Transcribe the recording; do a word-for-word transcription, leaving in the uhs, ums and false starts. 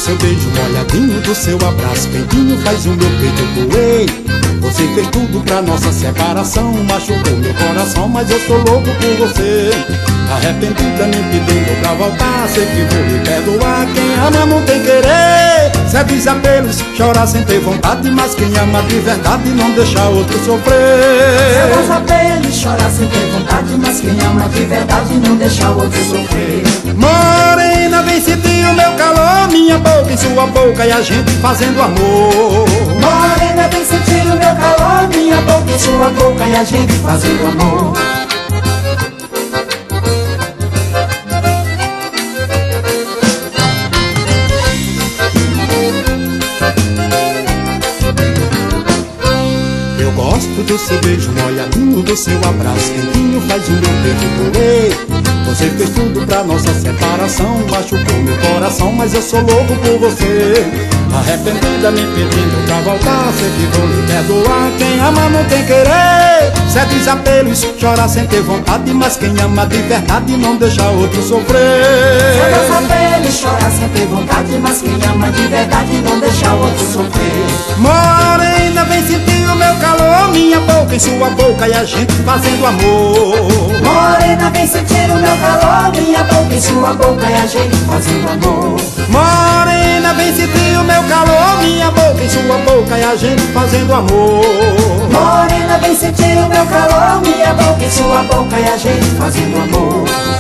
seu beijo molhadinho, do seu abraço quentinho, faz o meu peito doer. Você fez tudo pra nossa separação, machucou meu coração, mas eu sou louco por você. Arrependida me pedindo pra voltar, sei que vou lhe perdoar. Quem ama não tem querer, cede os apelos, chora sem ter vontade, mas quem ama de verdade não deixa outro sofrer. Cede os apelos, chora sem ter vontade, mas quem ama de verdade não deixa outro sofrer. Morena, vem sentir o meu calor, minha boca em sua boca e a gente fazendo amor. Morena, vem sentir o meu calor, minha boca em sua boca e a gente fazendo amor. Eu gosto do seu beijo molhadinho, do seu abraço quentinho, faz o meu peito doer. Você fez tudo pra nossa separação, machucou meu coração, mas eu sou louco por você. Arrependida me pedindo pra voltar, sei que vou lhe perdoar. Quem ama não tem querer, cede os apelos, chora sem ter vontade, mas quem ama de verdade não deixa outro sofrer. Cede os apelos, chora sem ter vontade, mas quem ama de verdade não deixa outro sofrer. Morena, vem sentir o meu calor, minha boca em sua boca e a gente fazendo amor. Morena, vem sentir o meu calor, minha boca em sua boca e a gente fazendo amor. Morena, vem sentir o meu calor, minha boca em sua boca e a gente fazendo amor. Morena, vem sentir o meu calor, minha boca em sua boca e a gente fazendo amor.